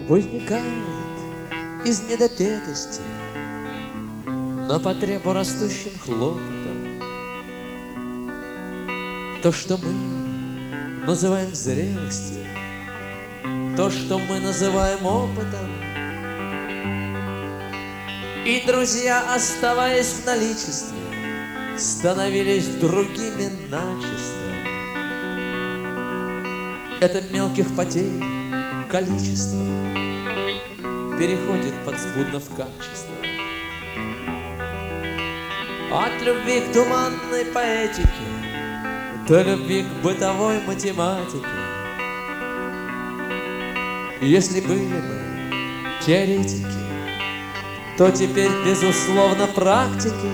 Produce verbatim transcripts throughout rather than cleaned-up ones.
возникает из недопетости на потребу растущим хлопотом. То, что мы называем зрелостью, то, что мы называем опытом, и друзья, оставаясь в наличестве, становились другими начисто. Это мелких потерь количество переходит подспудно в качество. От любви к туманной поэтике до любви к бытовой математике. Если были бы теоретики, то теперь, безусловно, практики.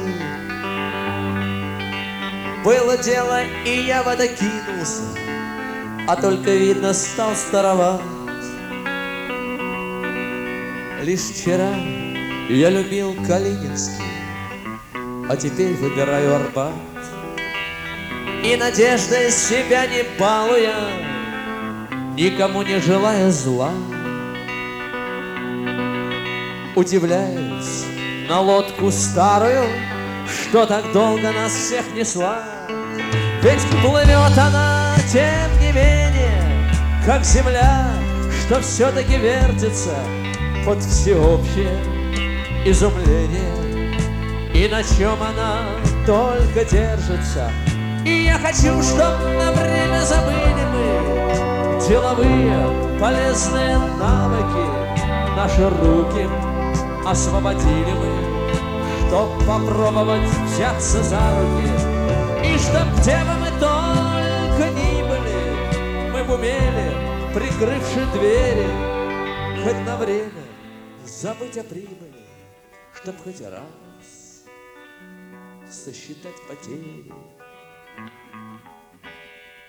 Было дело, и я в это кинулся, а только, видно, стал староват. Лишь вчера я любил Калининский, а теперь выбираю Арбат. И надеждой себя не балуя, никому не желая зла, удивляюсь на лодку старую, что так долго нас всех несла. Ведь плывет она, тем не менее, как земля, что все-таки вертится под всеобщее изумление. И на чем она только держится. И я хочу, чтоб на время забыли мы деловые полезные навыки, наши руки освободили мы, чтоб попробовать взяться за руки. И чтоб где бы мы только ни были, мы бы умели, прикрывши двери, хоть на время забыть о прибыли, чтоб хоть раз сосчитать потери.